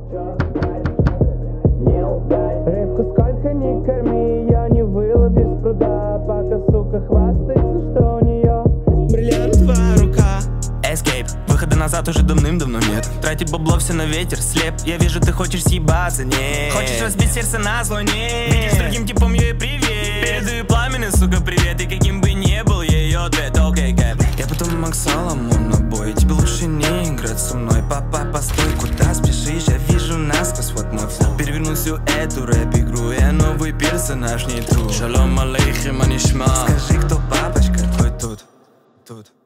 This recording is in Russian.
Рыбку сколько ни корми, ее не выловишь с пруда, пока сука хвастается, что у нее бриллиантовая рука. Escape, выхода назад уже давным-давно нет. Тратить бабло все на ветер, слеп. Я вижу, ты хочешь съебаться, нет. Хочешь разбить сердце на зло, нет. Видишь, другим типом ей привет. Передаю пламенный, сука, привет. И каким бы ни был ее ответ, окей, кэп. Я потом Макс Соломон на бой. Тебе лучше не играть со мной. Папа, постой, куда спешишь? Я вижу насквозь, вот мой флоу. Переверну всю эту рэп-игру. Я новый персонаж, не тру. Шалом алейхим, анишма. Скажи, кто папочка твой тут?